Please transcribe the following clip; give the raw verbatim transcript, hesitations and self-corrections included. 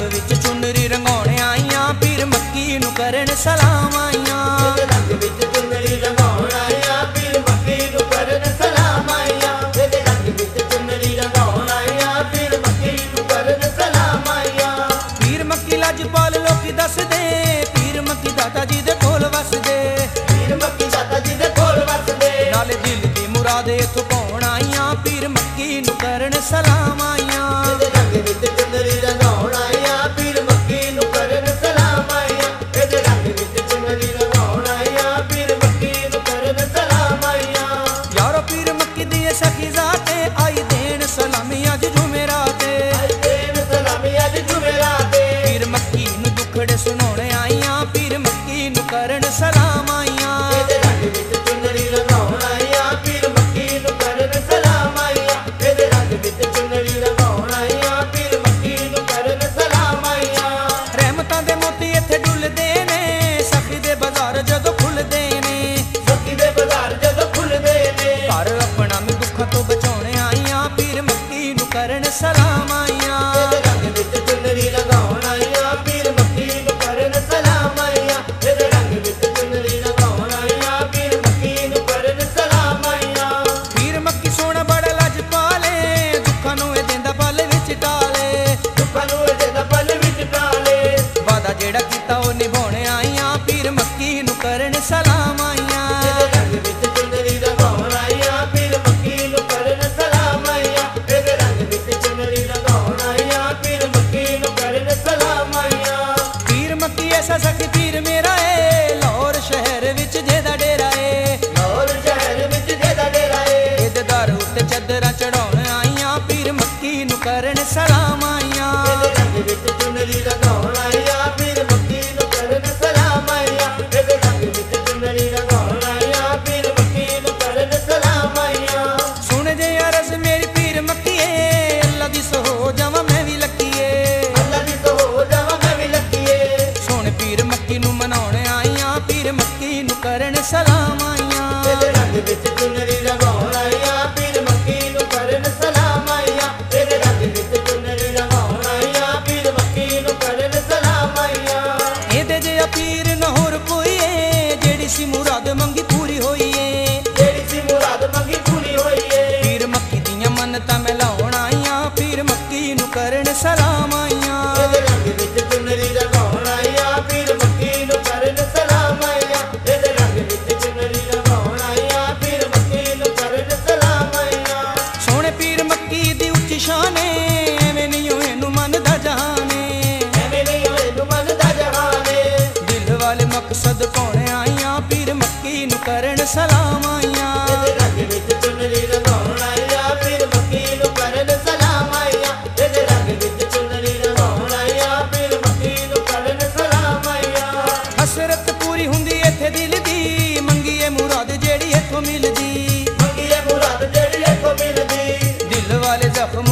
विच चुनरी रंगाउण आईयां पीर मक्की नूं करन सलाम आईयां। ਇਹਦੇ ਰੰਗ ਵਿੱਚ ਚੁੰਨਰੀ ਰੰਗਾਉਣ ਆਈਆਂ ਪੀਰ ਮੱਕੀ ਨੂੰ ਕਰਨ ਸਲਾਮ ਆਈਆਂ। ਇਹਦੇ ਰੰਗ ਵਿੱਚ ਚੁੰਨਰੀ ਰੰਗਾਉਣ ਆਈਆਂ ਪੀਰ ਮੱਕੀ ਨੂੰ ਕਰਨ ਸਲਾਮ ਆਈਆਂ। पीर मक्की लजपाल लोकी दसदे पीर मक्की दाता जी दे कोल वसदे। ਪੀਰ ਮੱਕੀ ਦਾਤਾ ਜੀ ਦੇ ਕੋਲ ਵਸਦੇ नाले दिल दी मुरादे इत्थों पाउण आईयां पीर मक्की नूं करन सलाम आईयां। ਇਹਦੇ ਰੰਗ ਵਿੱਚ ਚੁੰਨਰੀ ਰੰਗਾਉਣ ਆਈਆਂ ਪੀਰ ਮੱਕੀ ਨੂੰ ਕਰਨ ਸਲਾਮ ਆਈਆਂ। ਇਹਦੇ ਰੰਗ ਵਿੱਚ ਚੁੰਨਰੀ ਰੰਗਾਉਣ ਆਈਆਂ ਪੀਰ ਮੱਕੀ ਨੂੰ ਕਰਨ ਸਲਾਮ ਆਈਆਂ। यारो पीर मक्की दी सखी जाते आई देन सलामी अज जुमेराते। ਆਈ ਦੇਣ ਸਲਾਮੀ ਅੱਜ ਜੁਮੇਰਾਤੇ पीर मक्की नूं दुखड़े सुनाउण आईयां पीर मक्की नूं करन सलाम आईयां। ਇਹਦੇ ਰੰਗ ਵਿੱਚ ਚੁੰਨਰੀ ਰੰਗਾਉਣ ਆਈਆਂ ਪੀਰ ਮੱਕੀ ਨੂੰ ਕਰਨ ਸਲਾਮ ਆਈਆਂ। ਇਹਦੇ ਰੰਗ ਵਿੱਚ ਚੁੰਨਰੀ ਰੰਗਾਉਣ ਆਈਆਂ ਪੀਰ ਮੱਕੀ ਨੂੰ ਕਰਨ ਸਲਾਮ ਆਈਆਂ। रहमतां दे मोती इत्थे डुलदे ने सखी दे बाजार जदों खुलदे ने। ਸਖੀ ਦੇ ਬਾਜ਼ਾਰ ਜਦੋਂ ਖੁੱਲਦੇ ਨੇ घर अपना मैं दुखां तो बचाउण आईयां पीर मक्की नूं करन सलाम आईयां। ਇਹਦੇ ਰੰਗ ਵਿੱਚ ਚੁੰਨਰੀ ਰੰਗਾਉਣ ਆਈਆਂ ਪੀਰ ਮੱਕੀ ਨੂੰ ਕਰਨ ਸਲਾਮ ਆਈਆਂ। ਇਹਦੇ ਰੰਗ ਵਿੱਚ ਚੁੰਨਰੀ ਰੰਗਾਉਣ ਆਈਆਂ ਪੀਰ ਮੱਕੀ ਨੂੰ ਕਰਨ ਸਲਾਮ ਆਈਆਂ। पीर मक्की सोहणा बड़ा लजपाले दुखां नूं इह दिंदा पल विच टाले। ਦੁੱਖਾਂ ਨੂੰ ਇਹਦੇ ਦਾ ਪਲ ਵਿੱਚ ਟਾਲੇ वादा जेड़ा कीता ओह निभाउण आईयां पीर मक्की नूं करन सलाम आईयां। ਇਹਦੇ ਰੰਗ ਵਿੱਚ ਚੁੰਨਰੀ ਰੰਗਾਉਣ ਆਈਆਂ ਪੀਰ ਮੱਕੀ ਨੂੰ ਕਰਨ ਸਲਾਮ ਆਈਆਂ। ਇਹਦੇ ਰੰਗ ਵਿੱਚ ਚੁੰਨਰੀ ਰੰਗਾਉਣ ਆਈਆਂ ਪੀਰ ਮੱਕੀ ਨੂੰ ਕਰਨ ਸਲਾਮ ਆਈਆਂ। पीर मक्की ऐसा सखी पीर मेरा ए लाहौर शहर विच जेदा डेरा ए। ਲਾਹੌਰ ਸ਼ਹਿਰ ਵਿੱਚ ਜਿਹਦਾ ਡੇਰਾ ਏ ਇਹਦੇ ਦਰ ਉੱਤੇ ਚੱਦਰਾਂ ਚੜਾਉਣ ਆਈਆਂ ਪੀਰ ਮੱਕੀ ਨੂੰ ਕਰਨ ਸਲਾਮ ਆਈਆਂ। ਇਹਦੇ ਰੰਗ ਵਿੱਚ ਚੁੰਨਰੀ ਰੰਗਾਉਣ ਆਈਆਂ ਪੀਰ ਮੱਕੀ ਨੂੰ ਕਰਨ ਸਲਾਮ ਆਈਆਂ। ਇਹਦੇ ਰੰਗ ਵਿੱਚ ਚੁੰਨਰੀ ਰੰਗਾਉਣ ਆਈਆਂ ਪੀਰ ਮੱਕੀ ਨੂੰ ਕਰਨ ਸਲਾਮ ਆਈਆਂ। ਸੁਣ ਜੇ ਅਰਜ਼ ਮੇਰੀ ਪੀਰ ਮੱਕੀਏ ਅੱਲਾ ਦੀ ਸੋ ਜਾਵਾਂ ਮੈਂ ਵੀ ਲੱਕੀਏ। ਅੱਲਾ ਦੀ ਸੋ ਜਾਵਾਂ ਮੈਂ ਵੀ ਲੱਕੀਏ ਸੁਣ ਪੀਰ ਮੱਕੀ ਨੂੰ ਮਨਾਉਣ ਆਈਆਂ ਪੀਰ ਮੱਕੀ ਨੂੰ ਕਰਨ ਸਲਾਮ ਆਈਆਂ। ਇਹਦੇ ਰੰਗ ਵਿੱਚ ਚੁੰਨਰੀ ਰੰਗਾਉਣ ਆਈਆਂ ਪੀਰ ਮੱਕੀ ਨੂੰ ਕਰਨ ਸਲਾਮ ਆਈਆਂ। ਇਹਦੇ ਰੰਗ ਵਿੱਚ ਚੁੰਨਰੀ ਰੰਗਾਉਣ ਆਈਆਂ ਪੀਰ ਮੱਕੀ ਨੂੰ ਕਰਨ ਸਲਾਮ ਆਈਆਂ। ਇਹਦੇ ਜਿਹਾ ਪੀਰ ਨਾ ਹੋਰ ਕੋਈ ਏ ਜਿਹੜੀ ਸੀ ਮੁਰਾਦ ਮੰਗੀ ਪੂਰੀ ਹੋਈ ਏ। ਜਿਹੜੀ ਸੀ ਮੁਰਾਦ ਮੰਗੀ ਪੂਰੀ ਹੋਈ ਏ ਪੀਰ ਮੱਕੀ ਦੀਆਂ ਮੰਨਤਾਂ ਮੈਂ ਲਾਉਣ ਆਈਆਂ ਪੀਰ ਮੱਕੀ ਨੂੰ ਕਰਨ ਸਲਾਮ ਆਈਆਂ। ਇਹਦੇ ਰੰਗ ਵਿੱਚ ਚੁੰਨਰੀ ਰੰਗਾਉਣ ਆਈਆਂ ਪੀਰ ਮੱਕੀ ਨੂੰ ਕਰਨ ਸਲਾਮ ਆਈਆਂ। ਇਹਦੇ ਰੰਗ ਵਿੱਚ ਚੁੰਨਰੀ ਰੰਗਾਉਣ ਆਈਆਂ ਪੀਰ ਮੱਕੀ ਨੂੰ ਕਰਨ ਸਲਾਮ ਆਈਆਂ। ਸੋਹਣੇ ਪੀਰ ਮੱਕੀ ਦੀ ਉੱਚੀ ਸ਼ਾਨ ਏ ਐਵੇਂ ਨਹੀਂ ਓ ਇਹਨੂੰ ਮੰਨਦਾ ਜਹਾਨ ਏ। ਐਵੇਂ ਨਹੀਂ ਹੋਏ ਨੂੰ ਮੰਨਦਾ ਜਹਾਨ ਏ ਦਿਲ ਵਾਲੇ ਮਕਸਦ ਪਾਉਣ ਆਈਆਂ ਪੀਰ ਮੱਕੀ ਨੂੰ ਕਰਨ ਸਲਾਮ ਆਈਆਂ। ਇਹਦੇ ਰੰਗ ਵਿੱਚ ਚੁੰਨਰੀ ਰੰਗਾਉਣ ਆਈਆਂ ਪੀਰ ਮੱਕੀ ਨੂੰ ਕਰਨ ਸਲਾਮ ਆਈਆਂ। ਇਹਦੇ ਰੰਗ ਵਿੱਚ ਚੁੰਨਰੀ ਰੰਗਾਉਣ ਆਈਆਂ ਪੀਰ ਮੱਕੀ ਨੂੰ ਕਰਨ ਸਲਾਮ ਆਈਆਂ। ਹਸਰਤ ਪੂਰੀ ਹੁੰਦੀ ਇੱਥੇ ਦਿਲ ਦੀ ਮੰਗੀਏ ਮੁਰਾਦ ਜਿਹੜੀ ਇੱਥੋਂ ਮਿਲਦੀ। ਮੰਗੀਏ ਮੁਰਾਦ ਜਿਹੜੀ ਇੱਥੋਂ ਮਿਲਦੀ ਦਿਲ ਵਾਲੇ ਜ਼ਖਮ